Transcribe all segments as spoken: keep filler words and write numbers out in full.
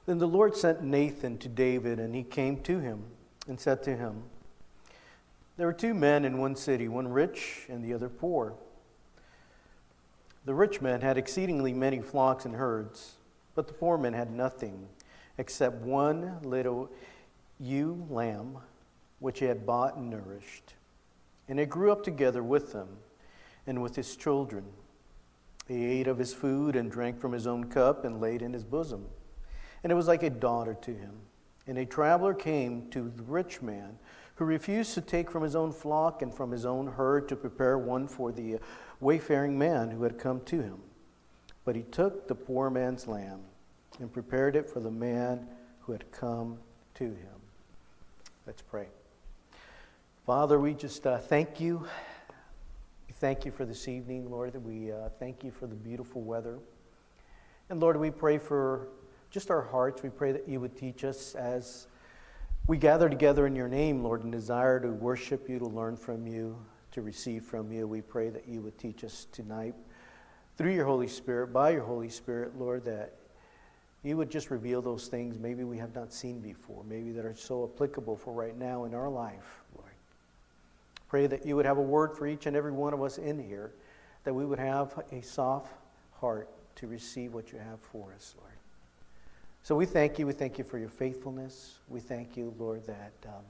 Then the Lord sent Nathan to David, and he came to him and said to him, "There were two men in one city, one rich and the other poor. The rich man had exceedingly many flocks and herds, but the poor man had nothing except one little ewe lamb, which he had bought and nourished. And it grew up together with him and with his children. He ate of his food and drank from his own cup and laid in his bosom. And it was like a daughter to him. And a traveler came to the rich man, who refused to take from his own flock and from his own herd to prepare one for the wayfaring man who had come to him. But he took the poor man's lamb and prepared it for the man who had come to him." Let's pray. Father, we just uh, thank you. We thank you for this evening, Lord. We uh, thank you for the beautiful weather. And Lord, we pray for just our hearts. We pray that you would teach us as we gather together in your name, Lord, and desire to worship you, to learn from you, to receive from you. We pray that you would teach us tonight through your Holy Spirit, by your Holy Spirit, Lord, that you would just reveal those things maybe we have not seen before, maybe that are so applicable for right now in our life, Lord. Pray that you would have a word for each and every one of us in here, that we would have a soft heart to receive what you have for us, Lord. So we thank you. We thank you for your faithfulness. We thank you, Lord, that um,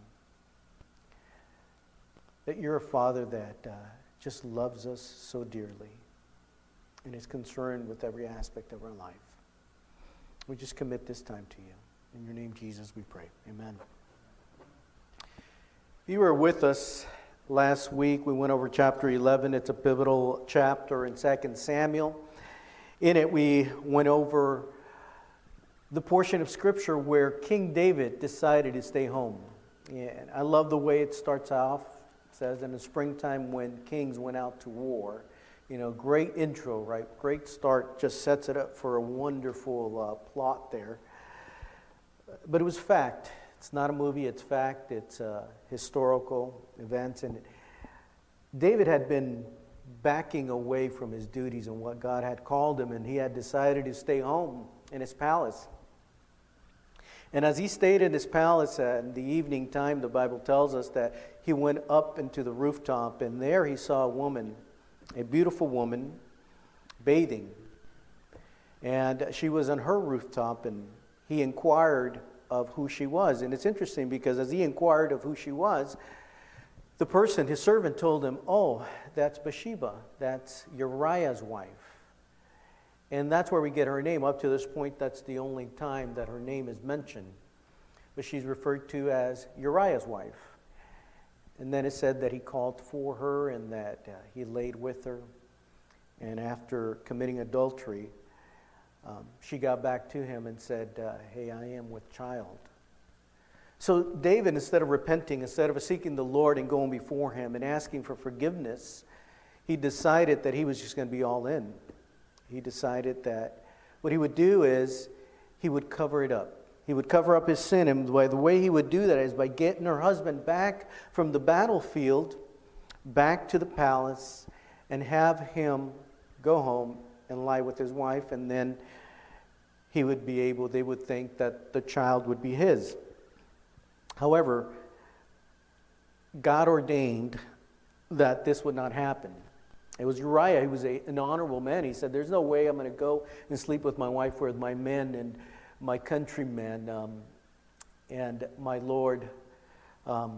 that you're a Father that uh, just loves us so dearly and is concerned with every aspect of our life. We just commit this time to you. In your name, Jesus, we pray. Amen. If you were with us last week, we went over chapter eleven. It's a pivotal chapter in Second Samuel. In it, we went over the portion of Scripture where King David decided to stay home. And I love the way it starts off. It says, in the springtime when kings went out to war. You know, great intro, right? Great start. Just sets it up for a wonderful uh, plot there. But it was fact. It's not a movie. It's fact. It's uh, historical events. And David had been backing away from his duties and what God had called him, and he had decided to stay home in his palace. And as he stayed in his palace in the evening time, the Bible tells us that he went up into the rooftop, and there he saw a woman, a beautiful woman, bathing. And she was on her rooftop, and he inquired of who she was. And it's interesting because as he inquired of who she was, the person, his servant, told him, "Oh, that's Bathsheba. That's Uriah's wife." And that's where we get her name. Up to this point, that's the only time that her name is mentioned. But she's referred to as Uriah's wife. And then it said that he called for her and that uh, he laid with her. And after committing adultery, um, she got back to him and said, uh, "Hey, I am with child." So David, instead of repenting, instead of seeking the Lord and going before him and asking for forgiveness, he decided that he was just going to be all in. He decided that what he would do is he would cover it up. He would cover up his sin, and by the way he would do that is by getting her husband back from the battlefield, back to the palace, and have him go home and lie with his wife, and then he would be able, they would think that the child would be his. However, God ordained that this would not happen. It was Uriah. He was a, an honorable man. He said, "There's no way I'm going to go and sleep with my wife with my men and my countrymen um, and my Lord um,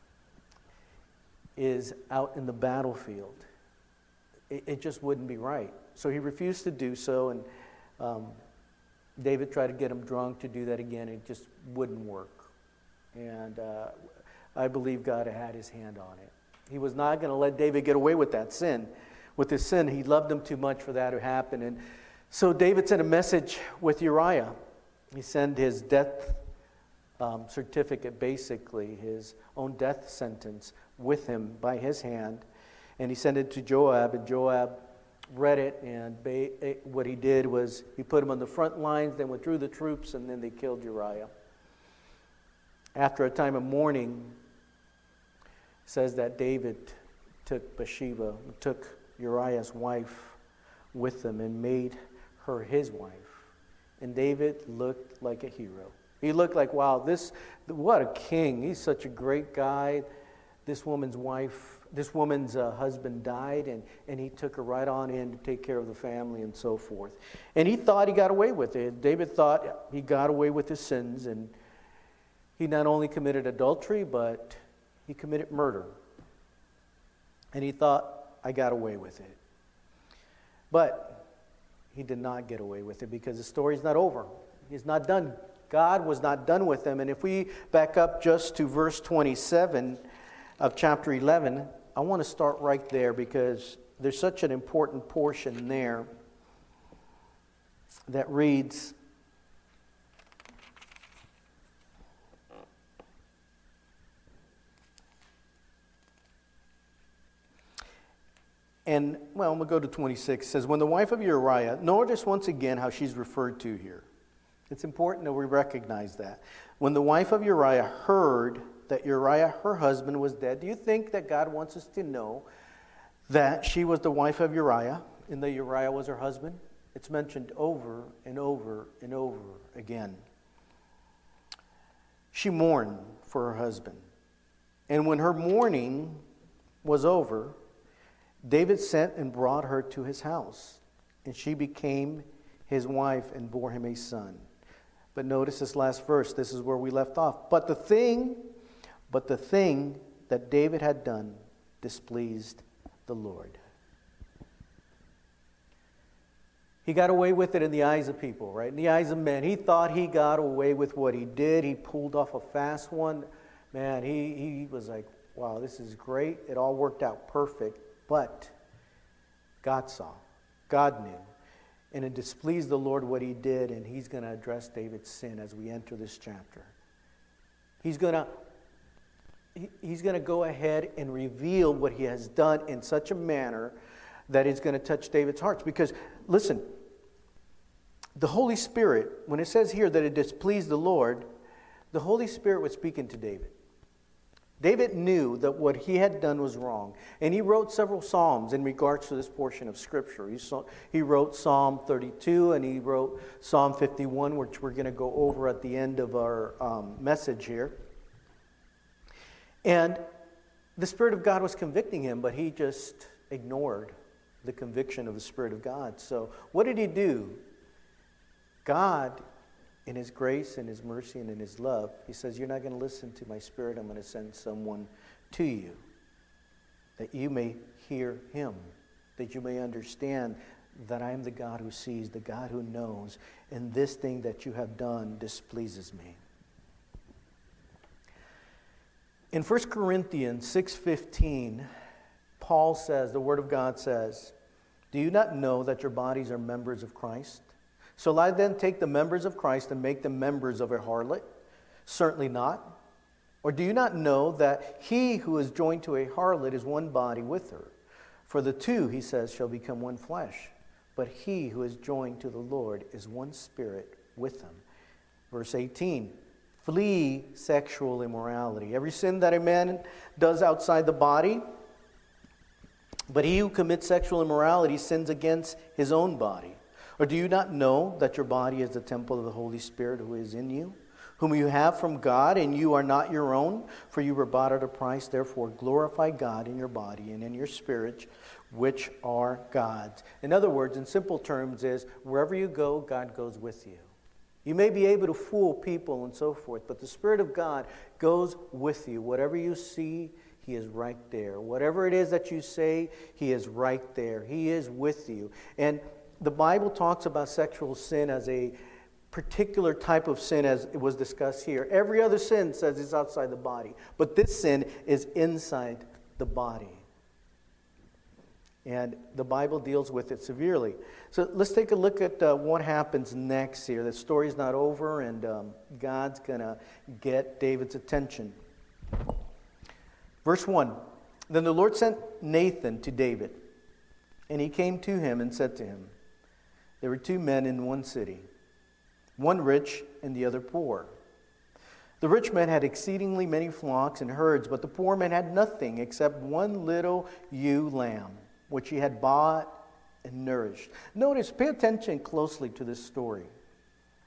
is out in the battlefield." It, it just wouldn't be right. So he refused to do so, and um, David tried to get him drunk to do that again. It just wouldn't work. And uh, I believe God had his hand on it. He was not going to let David get away with that sin. With his sin, he loved him too much for that to happen. And so David sent a message with Uriah. He sent his death um, certificate, basically, his own death sentence, with him by his hand. And he sent it to Joab, and Joab read it, and ba- what he did was he put him on the front lines, then withdrew the troops, and then they killed Uriah. After a time of mourning, says that David took Bathsheba, took Uriah's wife with him and made her his wife. And David looked like a hero. He looked like, wow, this, what a king. He's such a great guy. This woman's wife, this woman's uh, husband died, and, and he took her right on in to take care of the family and so forth. And he thought he got away with it. David thought he got away with his sins, and he not only committed adultery, but he committed murder. And he thought, I got away with it. But he did not get away with it, because the story's not over. He's not done. God was not done with him. And if we back up just to verse twenty-seven of chapter eleven, I want to start right there, because there's such an important portion there that reads, and, well, we'll go to twenty-six. It says, when the wife of Uriah, notice once again how she's referred to here. It's important that we recognize that. When the wife of Uriah heard that Uriah, her husband, was dead, do you think that God wants us to know that she was the wife of Uriah and that Uriah was her husband? It's mentioned over and over and over again. She mourned for her husband. And when her mourning was over, David sent and brought her to his house, and she became his wife and bore him a son. But notice this last verse. This is where we left off. But the thing, but the thing that David had done displeased the Lord. He got away with it in the eyes of people, right? In the eyes of men. He thought he got away with what he did. He pulled off a fast one. Man, he, he was like, wow, this is great. It all worked out perfect. But God saw. God knew. And it displeased the Lord what he did, and he's going to address David's sin as we enter this chapter. He's going to he, he's going to go ahead and reveal what he has done in such a manner that it's going to touch David's heart. Because, listen, the Holy Spirit, when it says here that it displeased the Lord, the Holy Spirit was speaking to David. David knew that what he had done was wrong. And he wrote several psalms in regards to this portion of Scripture. He, saw, he wrote Psalm thirty-two, and he wrote Psalm fifty-one, which we're going to go over at the end of our um, message here. And the Spirit of God was convicting him, but he just ignored the conviction of the Spirit of God. So what did he do? God, in his grace and his mercy and in his love, he says, you're not going to listen to my Spirit. I'm going to send someone to you that you may hear him, that you may understand that I am the God who sees, the God who knows, and this thing that you have done displeases me. In First Corinthians six fifteen, Paul says, the Word of God says, do you not know that your bodies are members of Christ? Shall I then take the members of Christ and make them members of a harlot? Certainly not. Or do you not know that he who is joined to a harlot is one body with her? For the two, he says, shall become one flesh. But he who is joined to the Lord is one spirit with him. Verse eighteen, flee sexual immorality. Every sin that a man does outside the body, but he who commits sexual immorality sins against his own body. Or do you not know that your body is the temple of the Holy Spirit who is in you, whom you have from God, and you are not your own? For you were bought at a price. Therefore glorify God in your body and in your spirit, which are God's. In other words, in simple terms, is wherever you go, God goes with you. You may be able to fool people and so forth, but the Spirit of God goes with you. Whatever you see, He is right there. Whatever it is that you say, He is right there. He is with you. And the Bible talks about sexual sin as a particular type of sin, as it was discussed here. Every other sin says it's outside the body, but this sin is inside the body. And the Bible deals with it severely. So let's take a look at uh, what happens next here. The story's not over, and um, God's going to get David's attention. Verse one, then the Lord sent Nathan to David, and he came to him and said to him, there were two men in one city, one rich and the other poor. The rich man had exceedingly many flocks and herds, but the poor man had nothing except one little ewe lamb, which he had bought and nourished. Notice, pay attention closely to this story.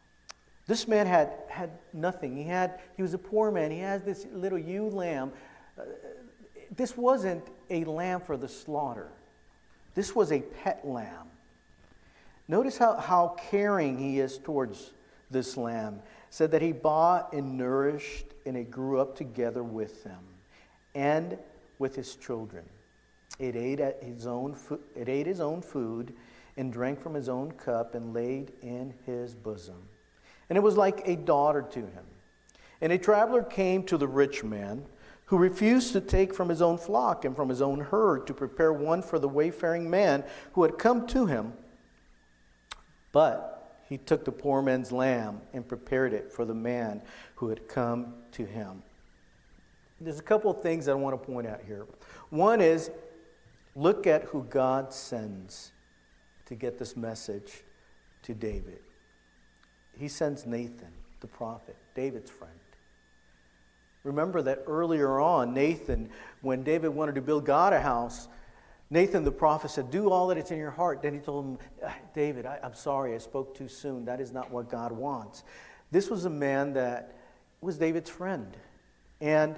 This man had, had nothing. He had he was a poor man. He has this little ewe lamb. Uh, this wasn't a lamb for the slaughter. This was a pet lamb. Notice how, how caring he is towards this lamb. It said that he bought and nourished, and it grew up together with them and with his children. It ate at his own fo- it ate his own food and drank from his own cup and laid in his bosom. And it was like a daughter to him. And a traveler came to the rich man, who refused to take from his own flock and from his own herd to prepare one for the wayfaring man who had come to him. But he took the poor man's lamb and prepared it for the man who had come to him. There's a couple of things I want to point out here. One is, look at who God sends to get this message to David. He sends Nathan, the prophet, David's friend. Remember that earlier on, Nathan, when David wanted to build God a house, Nathan the prophet said, do all that is in your heart. Then he told him, David, I, I'm sorry, I spoke too soon. That is not what God wants. This was a man that was David's friend. And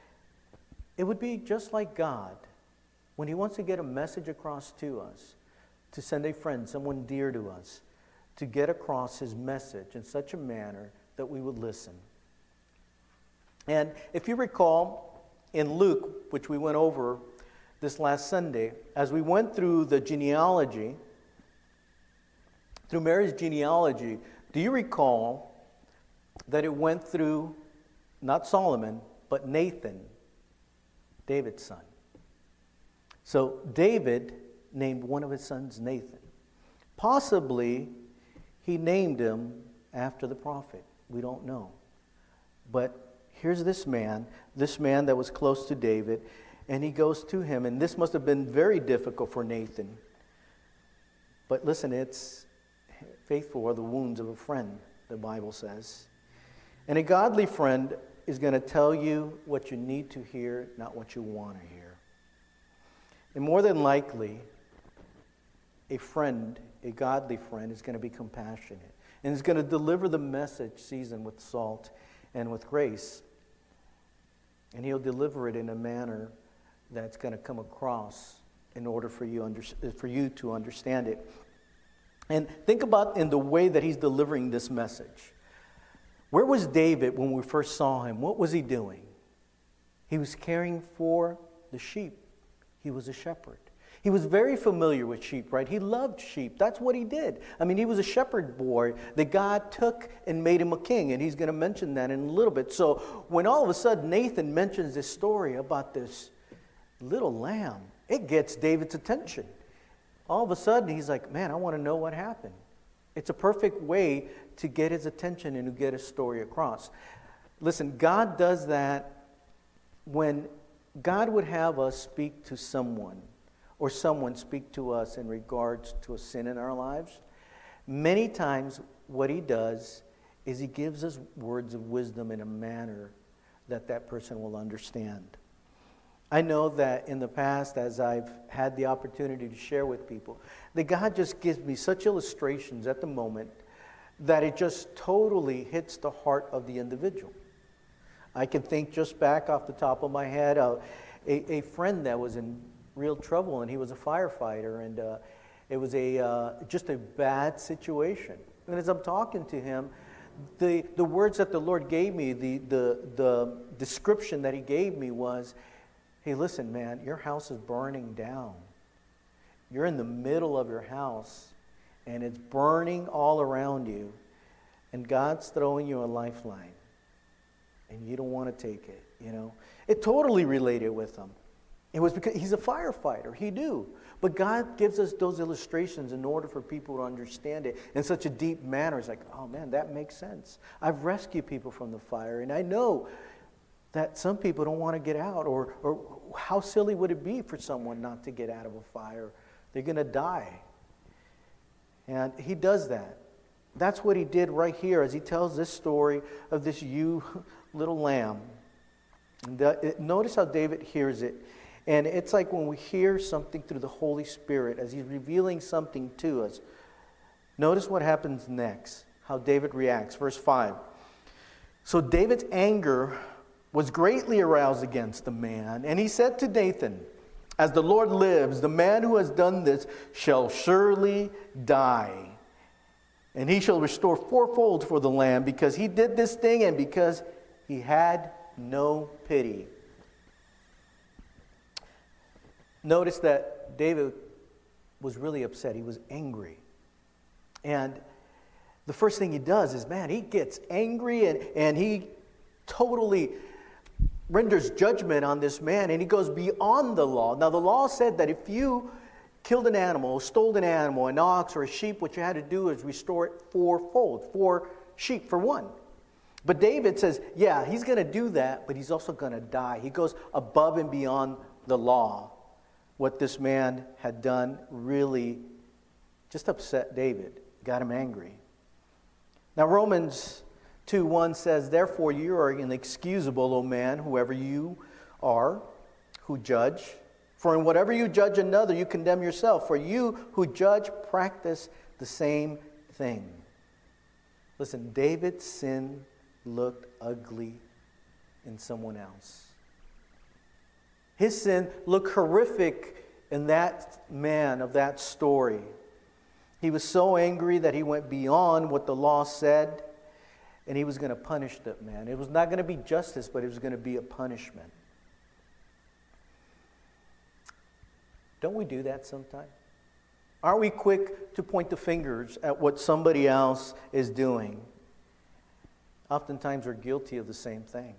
it would be just like God, when he wants to get a message across to us, to send a friend, someone dear to us, to get across his message in such a manner that we would listen. And if you recall, in Luke, which we went over this last Sunday, as we went through the genealogy, through Mary's genealogy, do you recall that it went through not Solomon, but Nathan, David's son? So David named one of his sons Nathan. Possibly he named him after the prophet. We don't know. But here's this man, this man that was close to David, and he goes to him, and this must have been very difficult for Nathan. But listen, it's faithful are the wounds of a friend, the Bible says. And a godly friend is going to tell you what you need to hear, not what you want to hear. And more than likely, a friend, a godly friend, is going to be compassionate and is going to deliver the message seasoned with salt and with grace. And he'll deliver it in a manner that's going to come across in order for you, under, for you to understand it. And think about in the way that he's delivering this message. Where was David when we first saw him? What was he doing? He was caring for the sheep. He was a shepherd. He was very familiar with sheep, right? He loved sheep. That's what he did. I mean, he was a shepherd boy that God took and made him a king, and he's going to mention that in a little bit. So when all of a sudden Nathan mentions this story about this little lamb, it gets David's attention. All of a sudden he's like, man, I want to know what happened. It's a perfect way to get his attention and to get his story across. Listen, God does that when God would have us speak to someone, or someone speak to us in regards to a sin in our lives. Many times what he does is he gives us words of wisdom in a manner that that person will understand. I know that in the past, as I've had the opportunity to share with people, that God just gives me such illustrations at the moment that it just totally hits the heart of the individual. I can think just back off the top of my head of a, a friend that was in real trouble, and he was a firefighter, and uh, it was a uh, just a bad situation. And as I'm talking to him, the the words that the Lord gave me, the the the description that he gave me was, hey, listen, man, your house is burning down. You're in the middle of your house, and it's burning all around you, and God's throwing you a lifeline, and you don't want to take it, you know. It totally related with him. It was because he's a firefighter. He knew. But God gives us those illustrations in order for people to understand it in such a deep manner. It's like, oh man, that makes sense. I've rescued people from the fire, and I know that some people don't want to get out, or, or how silly would it be for someone not to get out of a fire? They're going to die. And he does that. That's what he did right here as he tells this story of this ewe little lamb. And the, notice how David hears it. And it's like when we hear something through the Holy Spirit as he's revealing something to us. Notice what happens next. how David reacts. Verse five. So David's anger was greatly aroused against the man, and he said to Nathan, "As the Lord lives, the man who has done this shall surely die. And he shall restore fourfold for the land, because he did this thing and because he had no pity." Notice that David was really upset. He was angry. And the first thing he does is, man, he gets angry and, and he totally renders judgment on this man, and he goes beyond the law. Now, the law said that if you killed an animal, stole an animal, an ox or a sheep, what you had to do is restore it fourfold, four sheep for one. But David says, yeah, he's going to do that, but he's also going to die. He goes above and beyond the law. What this man had done really just upset David, got him angry. Now, Romans two one says, "Therefore you are inexcusable, O man, whoever you are, who judge. For in whatever you judge another, you condemn yourself. For you who judge practice the same thing." Listen, David's sin looked ugly in someone else. His sin looked horrific in that man of that story. He was so angry that he went beyond what the law said, and he was going to punish that man. It was not going to be justice, but it was going to be a punishment. Don't we do that sometimes? Aren't we quick to point the fingers at what somebody else is doing? Oftentimes we're guilty of the same thing.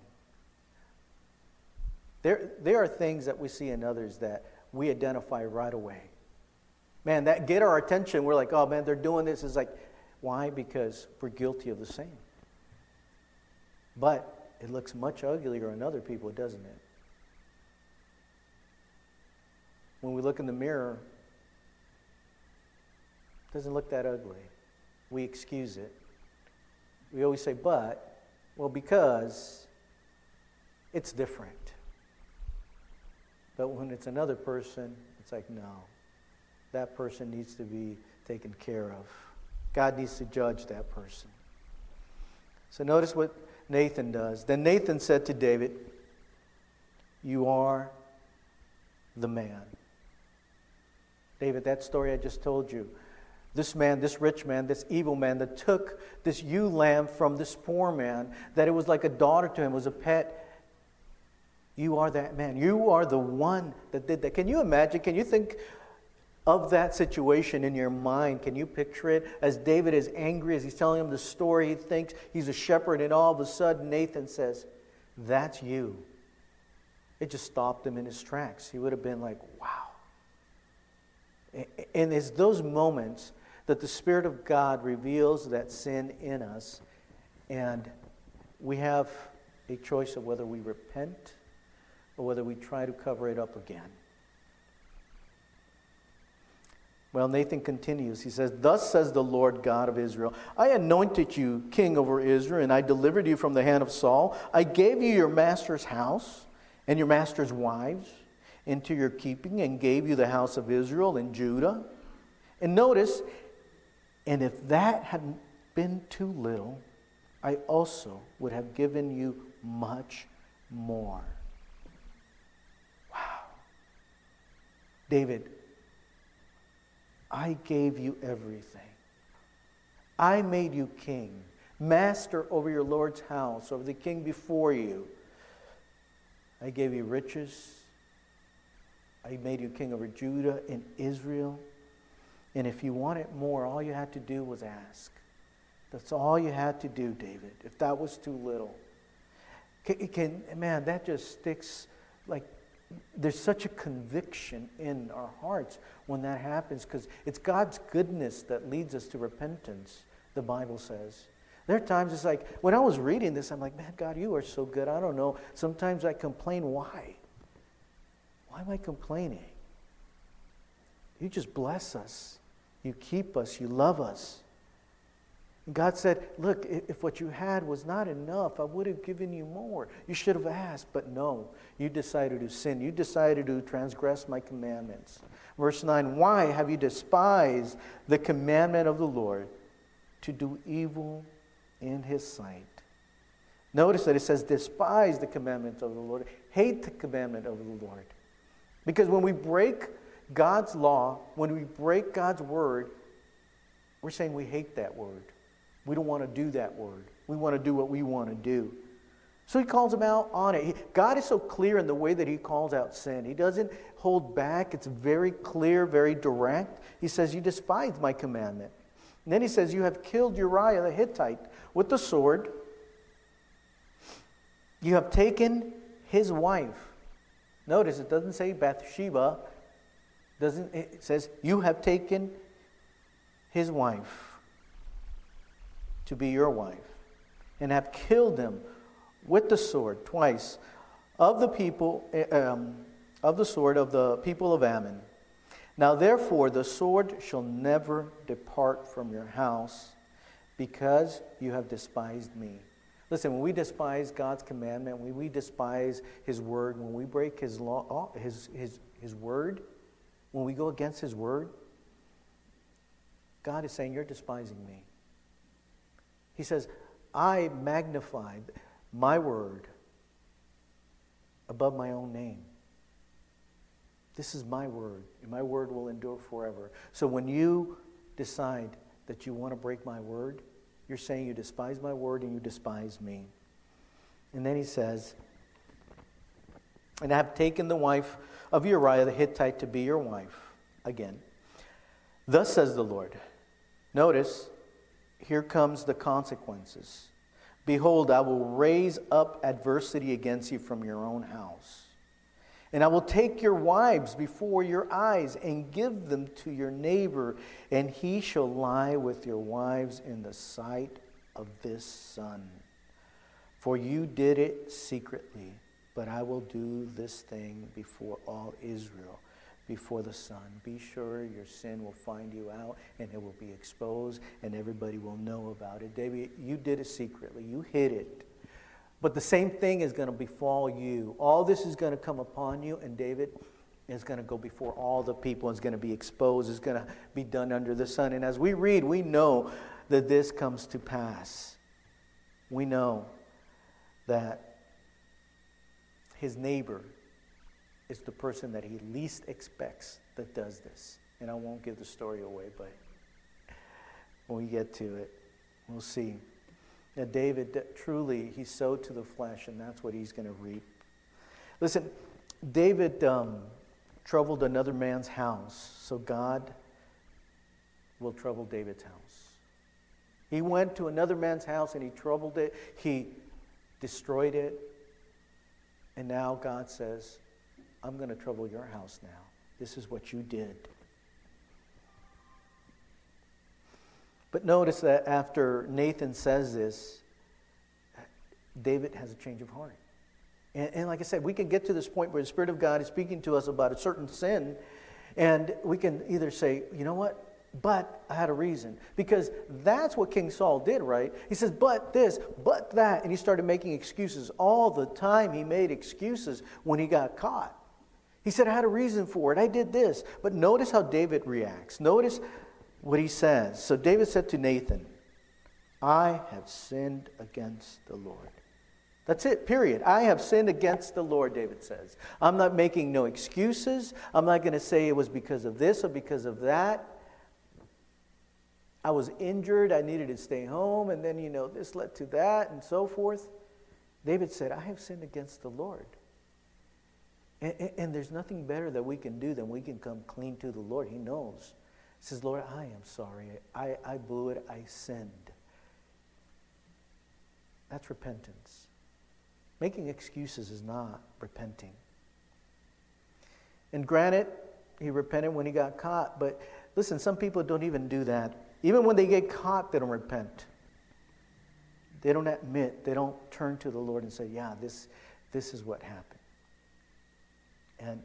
There, there are things that we see in others that we identify right away. Man, that get our attention. We're like, oh man, they're doing this. It's like, why? Because we're guilty of the same. But it looks much uglier in other people, doesn't it? When we look in the mirror, it doesn't look that ugly. We excuse it. We always say, but, well, because it's different. But when it's another person, it's like, no, that person needs to be taken care of. God needs to judge that person. So notice what Nathan does. Then Nathan said to David, "You are the man." David, that story I just told you, this man, this rich man, this evil man that took this ewe lamb from this poor man, that it was like a daughter to him, was a pet. You are that man. You are the one that did that. Can you imagine? Can you think of that situation in your mind? Can you picture it? As David is angry, as he's telling him the story, he thinks he's a shepherd, and all of a sudden Nathan says, "That's you." It just stopped him in his tracks. He would have been like, wow. And it's those moments that the Spirit of God reveals that sin in us, and we have a choice of whether we repent or whether we try to cover it up again. Well, Nathan continues. He says, "Thus says the Lord God of Israel, I anointed you king over Israel, and I delivered you from the hand of Saul. I gave you your master's house and your master's wives into your keeping, and gave you the house of Israel and Judah." And notice, "And if that hadn't been too little, I also would have given you much more." Wow. David, I gave you everything. I made you king, master over your Lord's house, over the king before you. I gave you riches. I made you king over Judah and Israel. And if you wanted more, all you had to do was ask. That's all you had to do, David, if that was too little. Can, can, man, that just sticks like, there's such a conviction in our hearts when that happens, because it's God's goodness that leads us to repentance, the Bible says. There are times it's like, when I was reading this, I'm like, man, God, you are so good. I don't know. Sometimes I complain. Why? Why am I complaining? You just bless us. You keep us. You love us. And God said, look, if what you had was not enough, I would have given you more. You should have asked, but no. You decided to sin. You decided to transgress my commandments. Verse nine, "Why have you despised the commandment of the Lord to do evil in his sight. Notice that it says, despise the commandments of the Lord. Hate the commandment of the Lord. Because when we break God's law, when we break God's word, we're saying we hate that word. We don't want to do that word. We want to do what we want to do. So he calls them out on it. He, God is so clear in the way that he calls out sin. He doesn't hold back. It's very clear, very direct. He says, you despise my commandment. And then he says, you have killed Uriah the Hittite with the sword. You have taken his wife. Notice it doesn't say Bathsheba. Doesn't, it says, you have taken his wife to be your wife, and have killed him with the sword twice of the people um, of the sword of the people of Ammon. Now therefore the sword shall never depart from your house, because you have despised me. Listen, when we despise God's commandment, when we despise his word, when we break his law, his his his word, when we go against his word, God is saying, you're despising me. He says, I magnified my word above my own name. This is my word, and my word will endure forever. So when you decide that you want to break my word, you're saying you despise my word and you despise me. And then he says, and I have taken the wife of Uriah the Hittite to be your wife. Again, thus says the Lord. Notice, here comes the consequences. Behold, I will raise up adversity against you from your own house. And I will take your wives before your eyes and give them to your neighbor, and he shall lie with your wives in the sight of this sun. For you did it secretly, but I will do this thing before all Israel, before the sun. Be sure your sin will find you out, and it will be exposed, and everybody will know about it. David, you did it secretly. You hid it. But the same thing is going to befall you. All this is going to come upon you, and David is going to go before all the people. It's going to be exposed. It's going to be done under the sun. And as we read, we know that this comes to pass. We know that his neighbor is the person that he least expects that does this. And I won't give the story away, but when we get to it, we'll see. That David, truly, he sowed to the flesh, and that's what he's going to reap. Listen, David um, troubled another man's house, so God will trouble David's house. He went to another man's house, and he troubled it. He destroyed it. And now God says, I'm going to trouble your house now. This is what you did. But notice that after Nathan says this, David has a change of heart. And, and like I said, we can get to this point where the Spirit of God is speaking to us about a certain sin, and we can either say, you know what, but I had a reason. Because that's what King Saul did, right? He says, but this, but that. And he started making excuses. All the time he made excuses when he got caught. He said, I had a reason for it. I did this. But notice how David reacts. Notice what he says. So David said to Nathan, I have sinned against the Lord. That's it, period. I have sinned against the Lord, David says. I'm not making no excuses. I'm not going to say it was because of this or because of that. I was injured. I needed to stay home. And then, you know, this led to that and so forth. David said, I have sinned against the Lord. And, and, and there's nothing better that we can do than we can come clean to the Lord. He knows. He says, Lord, I am sorry. I, I blew it. I sinned. That's repentance. Making excuses is not repenting. And granted, he repented when he got caught. But listen, some people don't even do that. Even when they get caught, they don't repent. They don't admit. They don't turn to the Lord and say, yeah, this, this is what happened. And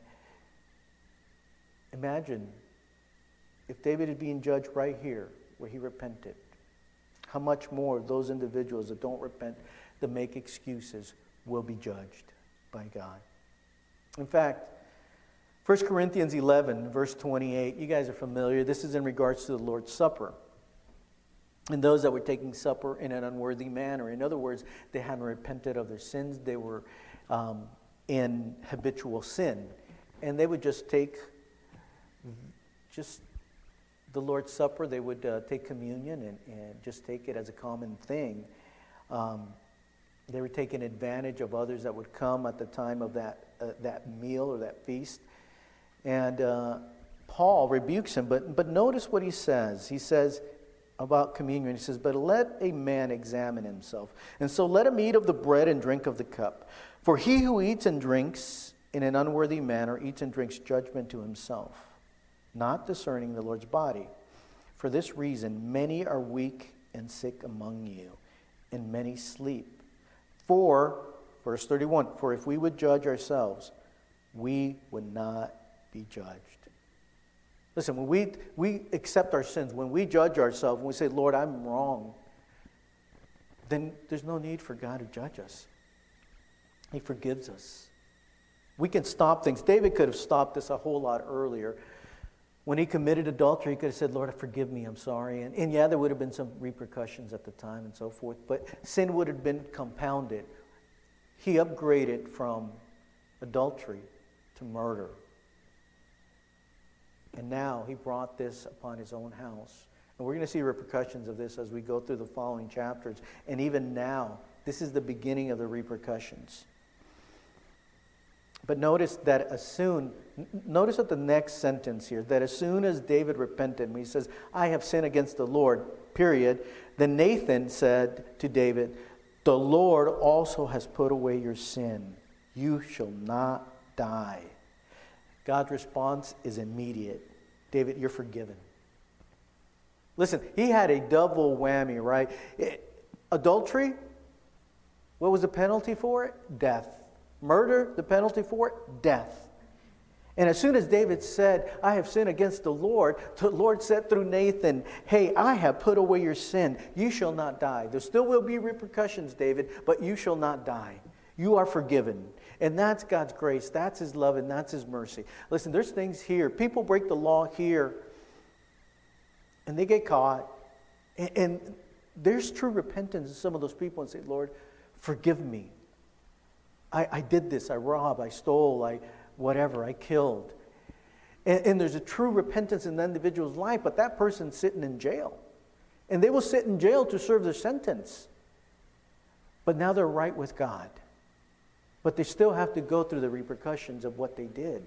imagine if David is being judged right here where he repented, how much more those individuals that don't repent, that make excuses, will be judged by God. In fact, First Corinthians eleven, verse twenty-eight, you guys are familiar. This is in regards to the Lord's Supper. And those that were taking supper in an unworthy manner. In other words, they hadn't repented of their sins. They were um, in habitual sin. And they would just take just the Lord's Supper. They would uh, take communion and, and just take it as a common thing. Um, they were taking advantage of others that would come at the time of that, uh, that meal or that feast. And uh, Paul rebukes him. But, but notice what he says. He says about communion, he says, "But let a man examine himself, and so let him eat of the bread and drink of the cup. For he who eats and drinks in an unworthy manner eats and drinks judgment to himself, not discerning the Lord's body. For this reason many are weak and sick among you, and many sleep. For," verse thirty-one, "for if we would judge ourselves, we would not be judged." Listen, when we, we accept our sins, when we judge ourselves, when we say, "Lord, I'm wrong," then there's no need for God to judge us. He forgives us. We can stop things. David could have stopped this a whole lot earlier. When he committed adultery, he could have said, "Lord, forgive me, I'm sorry." And, and yeah, there would have been some repercussions at the time and so forth, but sin would have been compounded. He upgraded from adultery to murder. And now he brought this upon his own house. And we're going to see repercussions of this as we go through the following chapters. And even now, this is the beginning of the repercussions. But notice that as soon, notice at the next sentence here, that as soon as David repented, when he says, "I have sinned against the Lord," period, then Nathan said to David, "The Lord also has put away your sin. You shall not die." God's response is immediate. "David, you're forgiven." Listen, he had a double whammy, right? It, adultery, what was the penalty for it? Death. Murder, the penalty for it? Death. And as soon as David said, "I have sinned against the Lord," the Lord said through Nathan, "Hey, I have put away your sin. You shall not die. There still will be repercussions, David, but you shall not die. You are forgiven." And that's God's grace. That's His love, and that's His mercy. Listen, there's things here. People break the law here, and they get caught. And, and there's true repentance in some of those people and say, "Lord, forgive me. I, I did this. I robbed. I stole. I whatever. I killed." And, and there's a true repentance in the individual's life, but that person's sitting in jail. And they will sit in jail to serve their sentence. But now they're right with God. But they still have to go through the repercussions of what they did.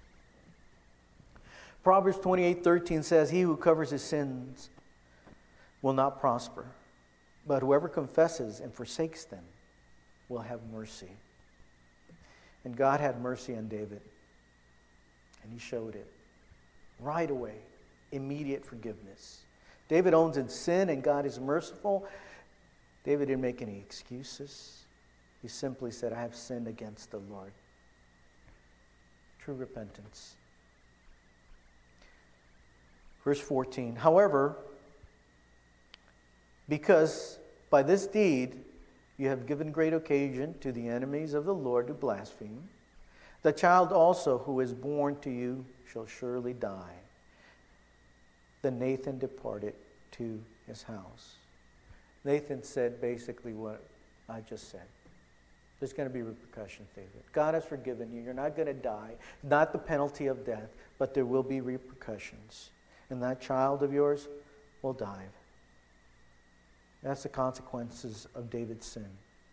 Proverbs twenty-eight thirteen says, "He who covers his sins will not prosper, but whoever confesses and forsakes them will have mercy." And God had mercy on David. And He showed it right away. Immediate forgiveness. David owns in sin and God is merciful. David didn't make any excuses. He simply said, "I have sinned against the Lord." True repentance. Verse fourteen, "However, because by this deed you have given great occasion to the enemies of the Lord to blaspheme, the child also who is born to you shall surely die." Then Nathan departed to his house. Nathan said basically what I just said. There's going to be repercussions, David. God has forgiven you. You're not going to die. Not the penalty of death, but there will be repercussions. And that child of yours will die. That's the consequences of David's sin.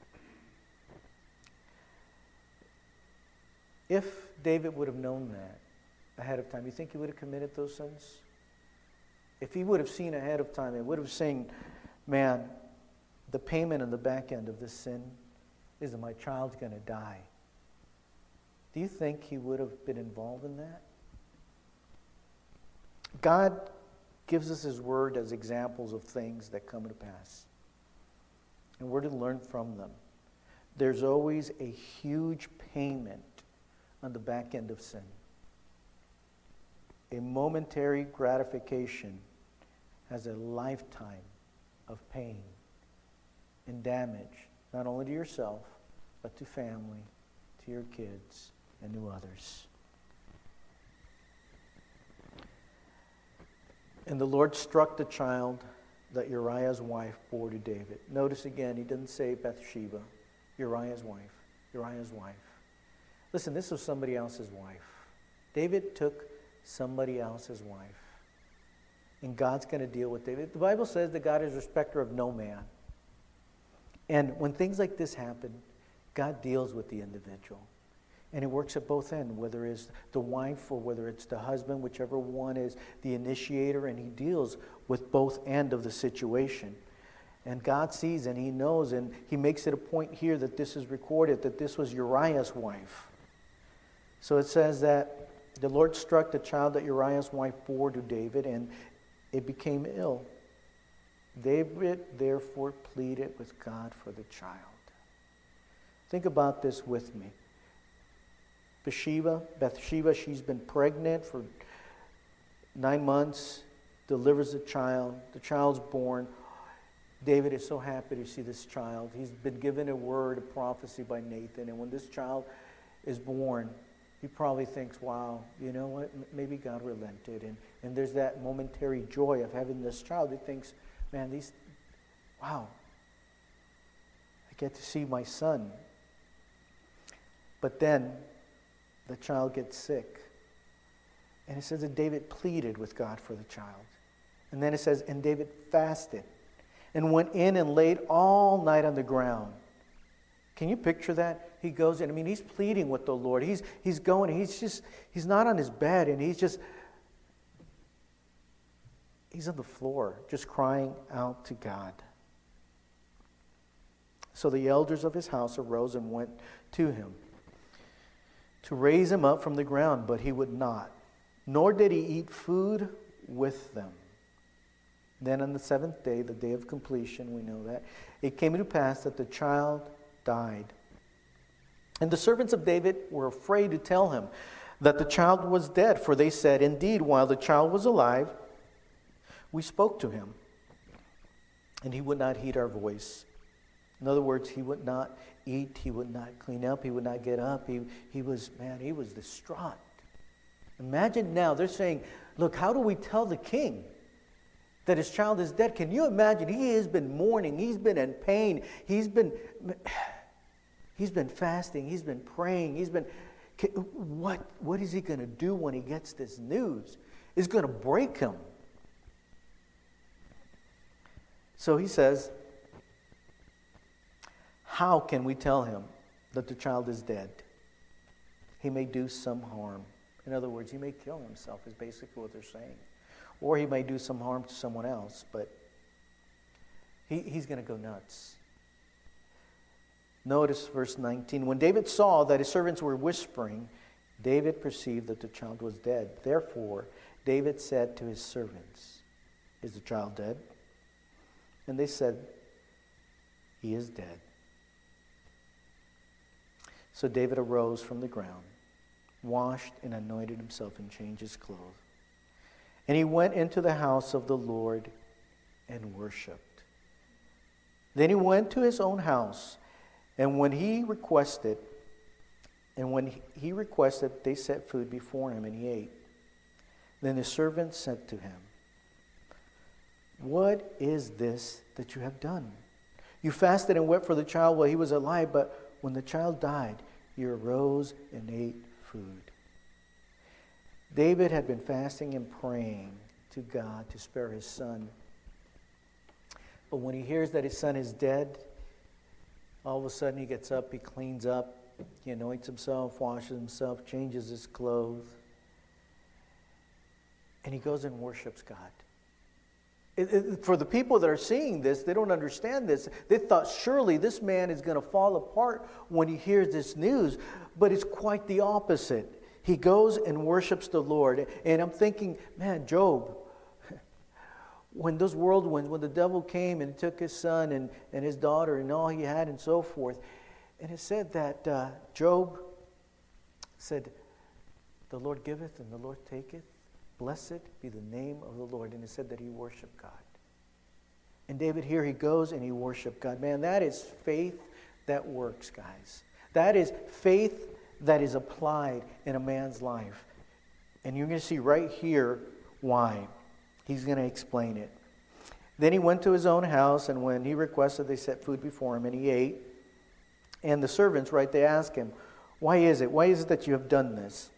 If David would have known that ahead of time, you think he would have committed those sins? If he would have seen ahead of time, he would have seen, man, the payment on the back end of this sin is that my child's going to die. Do you think he would have been involved in that? God gives us His Word as examples of things that come to pass. And we're to learn from them. There's always a huge payment on the back end of sin. A momentary gratification has a lifetime of pain and damage, not only to yourself, but to family, to your kids, and to others. And the Lord struck the child that Uriah's wife bore to David. Notice again, he didn't say Bathsheba, Uriah's wife, Uriah's wife. Listen, this was somebody else's wife. David took somebody else's wife. And God's going to deal with David. The Bible says that God is a respecter of no man. And when things like this happen, God deals with the individual. And it works at both ends, whether it's the wife or whether it's the husband, whichever one is the initiator, and he deals with both ends of the situation. And God sees and he knows, and he makes it a point here that this is recorded, that this was Uriah's wife. So it says that the Lord struck the child that Uriah's wife bore to David, and it became ill. David therefore pleaded with God for the child. Think about this with me. Bathsheba, Bathsheba, she's been pregnant for nine months, delivers a child. The child's born. David is so happy to see this child. He's been given a word, a prophecy by Nathan. And when this child is born, he probably thinks, wow, you know what, maybe God relented. And, and there's that momentary joy of having this child. He thinks, man, these, wow, I get to see my son. But then the child gets sick. And it says that David pleaded with God for the child. And then it says, and David fasted and went in and laid all night on the ground. Can you picture that? He goes in. I mean, he's pleading with the Lord. He's he's going. He's just, he's not on his bed. And he's just, he's on the floor, just crying out to God. So the elders of his house arose and went to him to raise him up from the ground, but he would not, nor did he eat food with them. Then on the seventh day, the day of completion, we know that, it came to pass that the child died. And the servants of David were afraid to tell him that the child was dead, for they said, indeed, while the child was alive, we spoke to him, and he would not heed our voice. In other words, he would not eat, he would not clean up, he would not get up. He, he was, man, he was distraught. Imagine now, they're saying, look, how do we tell the king that his child is dead? Can you imagine? He has been mourning, he's been in pain, he's been, he's been fasting, he's been praying, he's been, what, what is he going to do when he gets this news? It's going to break him. So he says, how can we tell him that the child is dead? He may do some harm. In other words, he may kill himself, is basically what they're saying. Or he may do some harm to someone else, but he, he's going to go nuts. Notice verse nineteen. When David saw that his servants were whispering, David perceived that the child was dead. Therefore, David said to his servants, is the child dead? And they said, he is dead. So David arose from the ground, washed and anointed himself and changed his clothes. And he went into the house of the Lord and worshipped. Then he went to his own house, and when he requested, and when he requested, they set food before him, and he ate. Then the servant said to him, what is this that you have done? You fasted and wept for the child while he was alive, but when the child died, you arose and ate food. David had been fasting and praying to God to spare his son. But when he hears that his son is dead, all of a sudden he gets up, he cleans up, he anoints himself, washes himself, changes his clothes, and he goes and worships God. It, it, for the people that are seeing this, they don't understand this. They thought surely this man is going to fall apart when he hears this news, but it's quite the opposite. He goes and worships the Lord. And I'm thinking, man, Job, when those whirlwinds, when the devil came and took his son and, and his daughter and all he had and so forth, and it said that uh, Job said, the Lord giveth and the Lord taketh. Blessed be the name of the Lord. And it said that he worshiped God. And David here, he goes and he worshiped God. Man, that is faith that works, guys. That is faith that is applied in a man's life. And you're going to see right here why. He's going to explain it. Then he went to his own house, and when he requested, they set food before him, and he ate. And the servants, right, they ask him, why is it? Why is it that you have done this?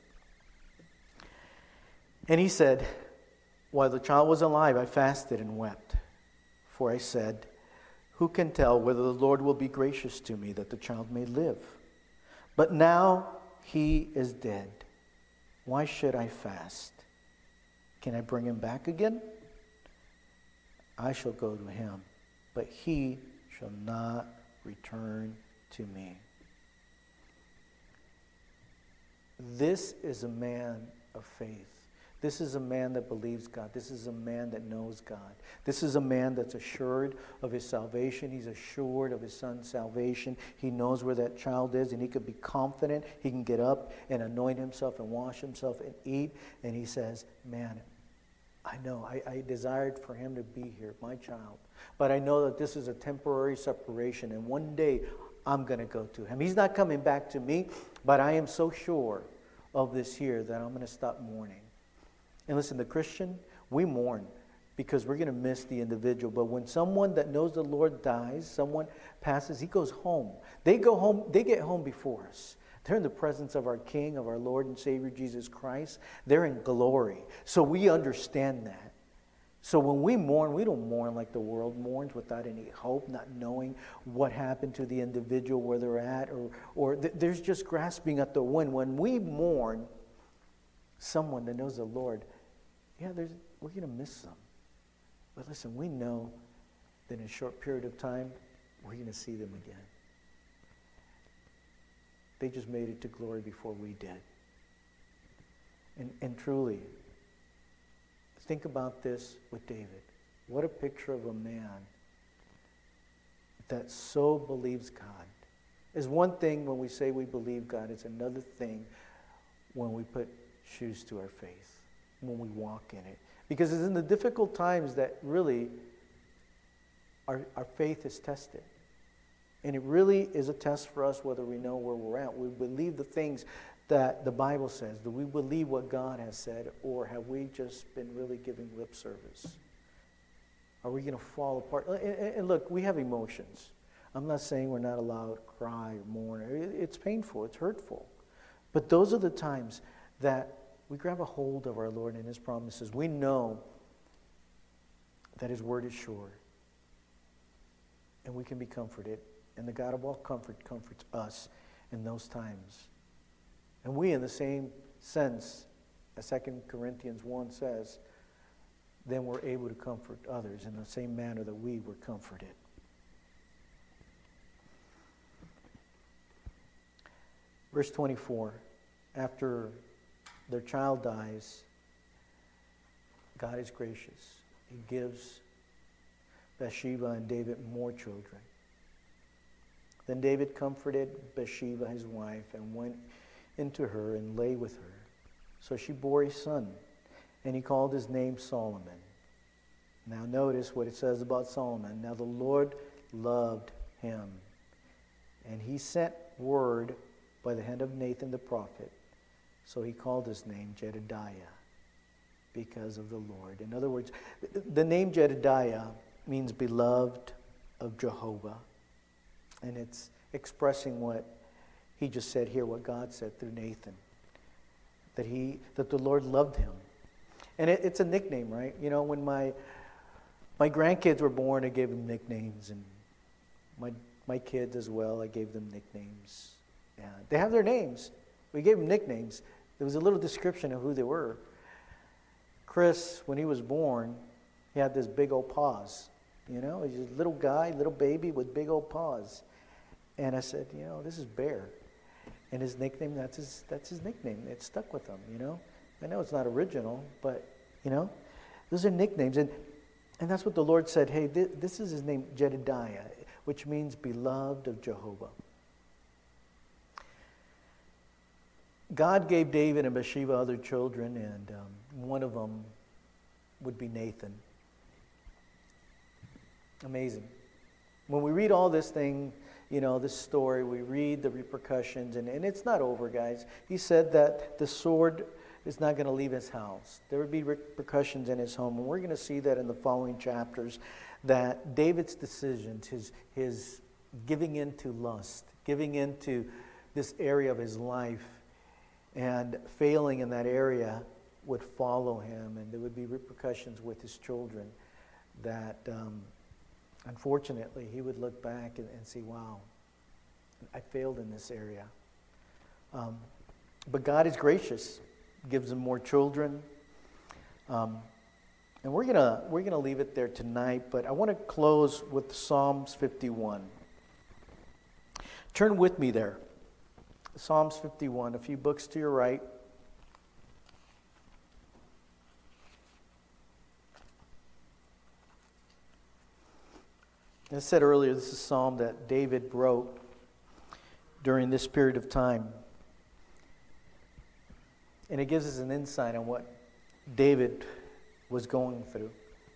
And he said, while the child was alive, I fasted and wept. For I said, who can tell whether the Lord will be gracious to me that the child may live? But now he is dead. Why should I fast? Can I bring him back again? I shall go to him, but he shall not return to me. This is a man of faith. This is a man that believes God. This is a man that knows God. This is a man that's assured of his salvation. He's assured of his son's salvation. He knows where that child is, and he could be confident. He can get up and anoint himself and wash himself and eat. And he says, man, I know, I, I desired for him to be here, my child. But I know that this is a temporary separation, and one day I'm going to go to him. He's not coming back to me, but I am so sure of this here that I'm going to stop mourning. And listen, the Christian, we mourn because we're going to miss the individual. But when someone that knows the Lord dies, someone passes, he goes home. They go home, they get home before us. They're in the presence of our King, of our Lord and Savior Jesus Christ. They're in glory. So we understand that. So when we mourn, we don't mourn like the world mourns without any hope, not knowing what happened to the individual, where they're at, or, or th- there's just grasping at the wind. When we mourn someone that knows the Lord, yeah, there's, we're going to miss them. But listen, we know that in a short period of time, we're going to see them again. They just made it to glory before we did. And, and truly, think about this with David. What a picture of a man that so believes God. It's one thing when we say we believe God. It's another thing when we put shoes to our faith, when we walk in it. Because it's in the difficult times that really our, our faith is tested. And it really is a test for us whether we know where we're at. We believe the things that the Bible says. Do we believe what God has said, or have we just been really giving lip service? Are we going to fall apart? And, and look, we have emotions. I'm not saying we're not allowed to cry or mourn. It's painful. It's hurtful. But those are the times that we grab a hold of our Lord and His promises. We know that His word is sure. And we can be comforted. And the God of all comfort comforts us in those times. And we, in the same sense, as Second Corinthians one says, then we're able to comfort others in the same manner that we were comforted. Verse twenty-four, after their child dies, God is gracious. He gives Bathsheba and David more children. Then David comforted Bathsheba, his wife, and went into her and lay with her. So she bore a son, and he called his name Solomon. Now notice what it says about Solomon. Now the Lord loved him, and he sent word by the hand of Nathan the prophet. So he called his name Jedediah, because of the Lord. In other words, the name Jedediah means beloved of Jehovah. And it's expressing what he just said here, what God said through Nathan. That he, that the Lord loved him. And it, it's a nickname, right? You know, when my my grandkids were born, I gave them nicknames. And my my kids as well, I gave them nicknames. Yeah, they have their names. We gave them nicknames. There was a little description of who they were. Chris, when he was born, he had this big old paws. You know, he's a little guy, little baby with big old paws. And I said, you know, this is Bear. And his nickname, that's his that's his nickname. It stuck with him, you know. I know it's not original, but, you know, those are nicknames. And and that's what the Lord said, hey, this, this is his name, Jedediah, which means beloved of Jehovah. God gave David and Bathsheba other children, and um, one of them would be Nathan. Amazing. When we read all this thing, you know, this story, we read the repercussions, and, and it's not over, guys. He said that the sword is not going to leave his house. There would be repercussions in his home, and we're going to see that in the following chapters, that David's decisions, his, his giving into lust, giving into this area of his life, and failing in that area would follow him, and there would be repercussions with his children that, um, unfortunately, he would look back and, and see, wow, I failed in this area. Um, but God is gracious, gives him more children. Um, and we're gonna we're gonna leave it there tonight, but I want to close with Psalms fifty-one. Turn with me there. Psalms fifty-one, a few books to your right. As I said earlier, this is a psalm that David wrote during this period of time. And it gives us an insight on what David was going through.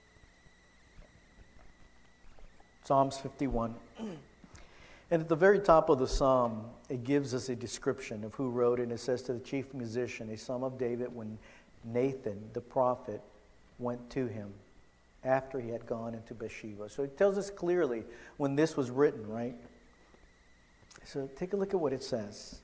Psalms fifty-one. And at the very top of the psalm, it gives us a description of who wrote it. And it says, to the chief musician, a psalm of David, when Nathan, the prophet, went to him after he had gone into Bathsheba. So it tells us clearly when this was written, right? So take a look at what it says.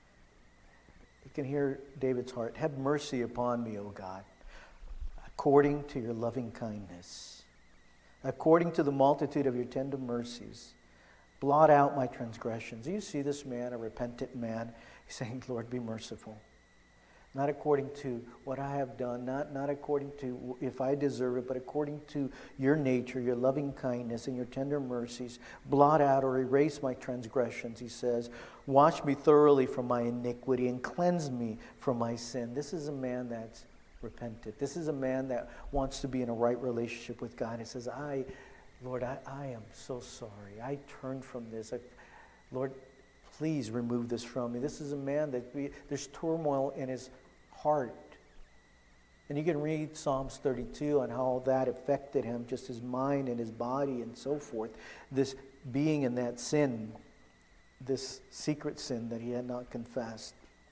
You can hear David's heart. Have mercy upon me, O God, according to your loving kindness, according to the multitude of your tender mercies. Blot out my transgressions. Do you see this man, a repentant man? He's saying, Lord, be merciful. Not according to what I have done, not, not according to if I deserve it, but according to your nature, your loving kindness, and your tender mercies. Blot out or erase my transgressions, he says. Wash me thoroughly from my iniquity and cleanse me from my sin. This is a man that's repented. This is a man that wants to be in a right relationship with God. He says, I... Lord, I, I am so sorry. I turned from this. I, Lord, please remove this from me. This is a man that we, there's turmoil in his heart. And you can read Psalms thirty-two on how that affected him, just his mind and his body and so forth. This being in that sin, this secret sin that he had not confessed.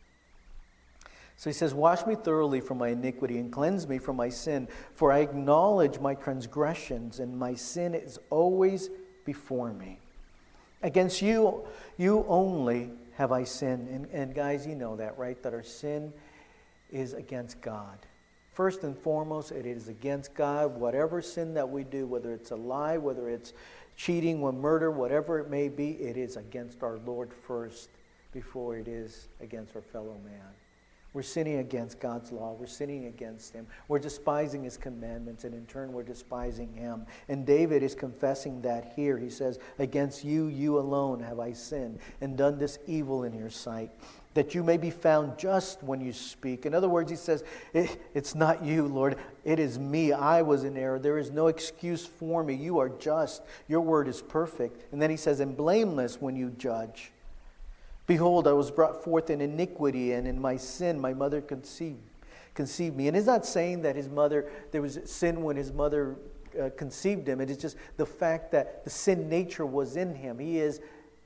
So he says, wash me thoroughly from my iniquity and cleanse me from my sin, for I acknowledge my transgressions, and my sin is always before me. Against you, you only have I sinned. And, and guys, you know that, right? That our sin is against God. First and foremost, it is against God. Whatever sin that we do, whether it's a lie, whether it's cheating or murder, whatever it may be, it is against our Lord first before it is against our fellow man. We're sinning against God's law. We're sinning against Him. We're despising His commandments, and in turn we're despising Him. And David is confessing that here. He says, against you, you alone have I sinned and done this evil in your sight, that you may be found just when you speak. In other words, he says, it, it's not you, Lord. It is me. I was in error. There is no excuse for me. You are just. Your word is perfect. And then he says, and blameless when you judge. Behold, I was brought forth in iniquity, and in my sin my mother conceived, conceived me. And he's not saying that his mother, there was sin when his mother uh, conceived him. It is just the fact that the sin nature was in him. He is,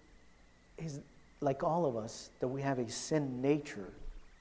he's like all of us, that we have a sin nature.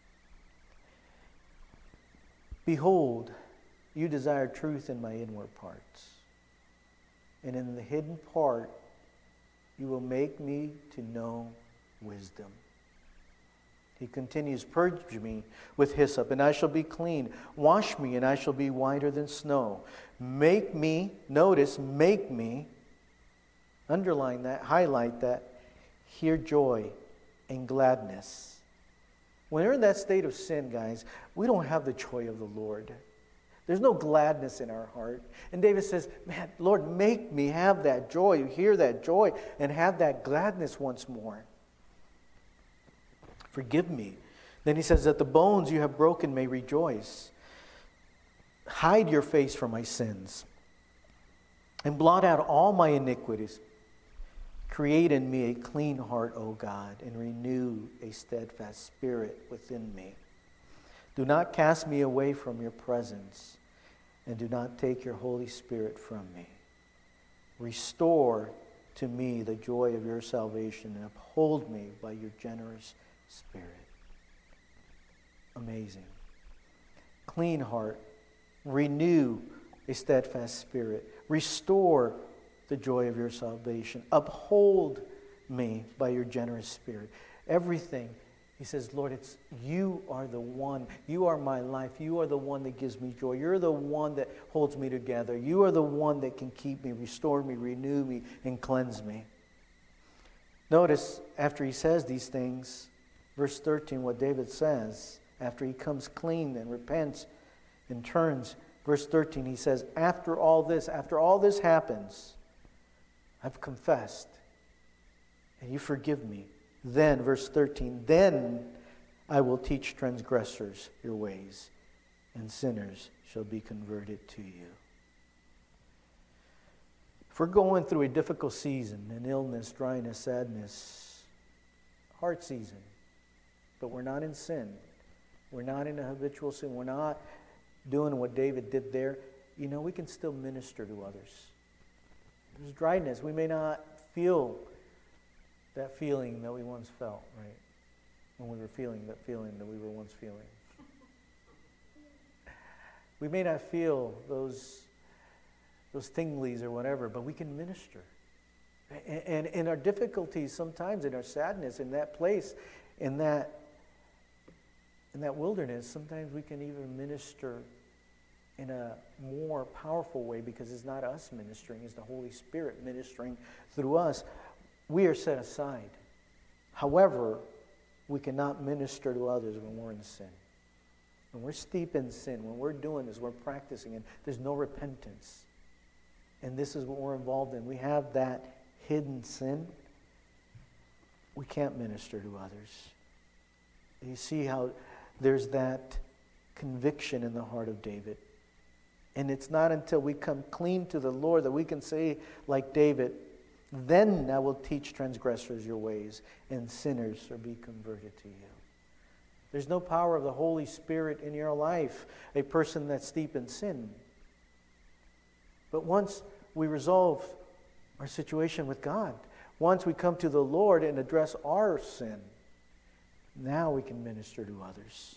Behold, you desire truth in my inward parts, and in the hidden part you will make me to know wisdom. He continues, purge me with hyssop, and I shall be clean. Wash me, and I shall be whiter than snow. Make me, notice, make me, underline that, highlight that, hear joy and gladness. When we're in that state of sin, guys, we don't have the joy of the Lord. There's no gladness in our heart. And David says, man, Lord, make me have that joy, hear that joy, and have that gladness once more. Forgive me. Then he says that the bones you have broken may rejoice. Hide your face from my sins and blot out all my iniquities. Create in me a clean heart, O God, and renew a steadfast spirit within me. Do not cast me away from your presence, and do not take your Holy Spirit from me. Restore to me the joy of your salvation, and uphold me by your generous Spirit. Amazing. Clean heart. Renew a steadfast spirit. Restore the joy of your salvation. Uphold me by your generous spirit. Everything, he says, Lord, it's you are the one. You are my life. You are the one that gives me joy. You're the one that holds me together. You are the one that can keep me, restore me, renew me, and cleanse me. Notice, after he says these things, verse thirteen, what David says, after he comes clean and repents and turns, verse thirteen, he says, after all this, after all this happens, I've confessed, and you forgive me. Then, verse thirteen, then I will teach transgressors your ways, and sinners shall be converted to you. If we're going through a difficult season, an illness, dryness, sadness, hard season, but we're not in sin, we're not in a habitual sin, we're not doing what David did there, you know, we can still minister to others. There's dryness. We may not feel that feeling that we once felt, right? When we were feeling that feeling that we were once feeling. We may not feel those those tinglies or whatever, but we can minister. And, and in our difficulties, sometimes in our sadness, in that place, in that in that wilderness, sometimes we can even minister in a more powerful way, because it's not us ministering, it's the Holy Spirit ministering through us. We are set aside. However, we cannot minister to others when we're in sin. When we're steep in sin, when we're doing this, we're practicing it, there's no repentance. And this is what we're involved in. We have that hidden sin. We can't minister to others. You see how there's that conviction in the heart of David. And it's not until we come clean to the Lord that we can say, like David, then I will teach transgressors your ways, and sinners shall be converted to you. There's no power of the Holy Spirit in your life, a person that's steep in sin. But once we resolve our situation with God, once we come to the Lord and address our sin, now we can minister to others.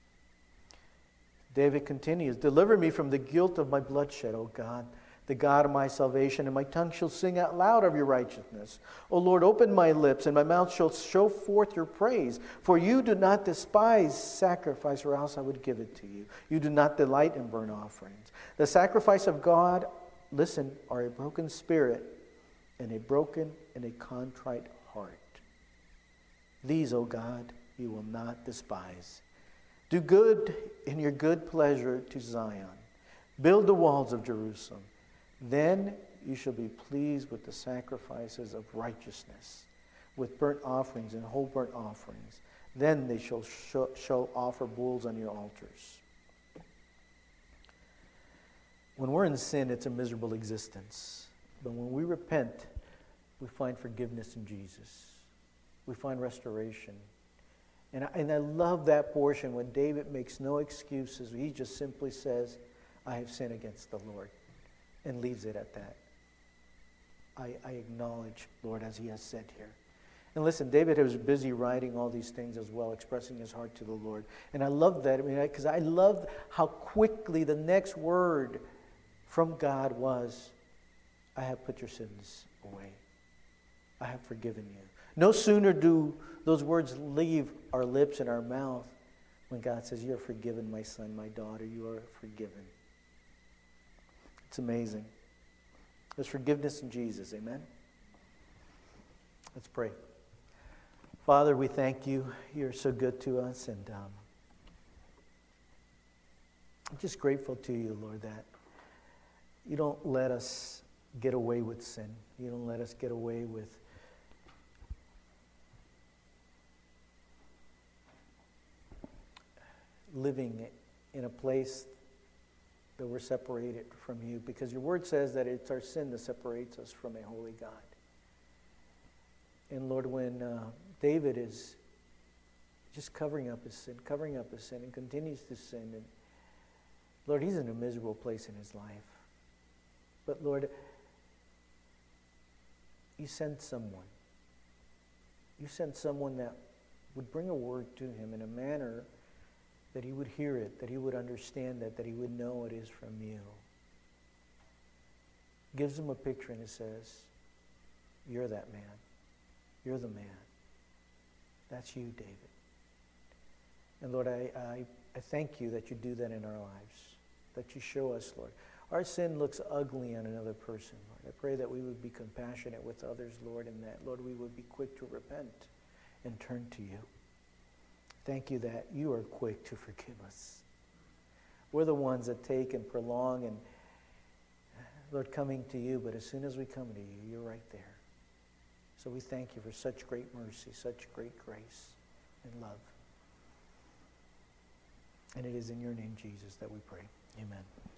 David continues, deliver me from the guilt of my bloodshed, O God, the God of my salvation, and my tongue shall sing out loud of your righteousness. O Lord, open my lips, and my mouth shall show forth your praise. For you do not despise sacrifice, or else I would give it to you. You do not delight in burnt offerings. The sacrifice of God, listen, are a broken spirit, and a broken and a contrite heart. These, O God, you will not despise. Do good in your good pleasure to Zion. Build the walls of Jerusalem. Then you shall be pleased with the sacrifices of righteousness, with burnt offerings and whole burnt offerings. Then they shall, shall, shall offer bulls on your altars. When we're in sin, it's a miserable existence. But when we repent, we find forgiveness in Jesus. We find restoration. And I, and I love that portion when David makes no excuses. He just simply says, I have sinned against the Lord, and leaves it at that. I, I acknowledge, Lord, as he has said here. And listen, David was busy writing all these things as well, expressing his heart to the Lord. And I love that, I mean, because I love how quickly the next word from God was, I have put your sins away. I have forgiven you. No sooner do those words leave our lips and our mouth when God says, you are forgiven, my son, my daughter, you are forgiven. It's amazing. There's forgiveness in Jesus, amen? Let's pray. Father, we thank you. You're so good to us, and um, I'm just grateful to you, Lord, that you don't let us get away with sin. You don't let us get away with living in a place that we're separated from you, because your word says that it's our sin that separates us from a holy God. And Lord, when uh, David is just covering up his sin, covering up his sin, and continues to sin, and Lord, he's in a miserable place in his life. But Lord, you sent someone. You sent someone that would bring a word to him in a manner that he would hear it, that he would understand it, that he would know it is from you. gives them a picture and it says, you're that man. You're the man. That's you, David. And Lord, I, I, I thank you that you do that in our lives, that you show us, Lord. Our sin looks ugly on another person, Lord. I pray that we would be compassionate with others, Lord, and that, Lord, we would be quick to repent and turn to you. Thank you that you are quick to forgive us. We're the ones that take and prolong and, Lord, coming to you, but as soon as we come to you, you're right there. So we thank you for such great mercy, such great grace and love. And it is in your name, Jesus, that we pray. Amen.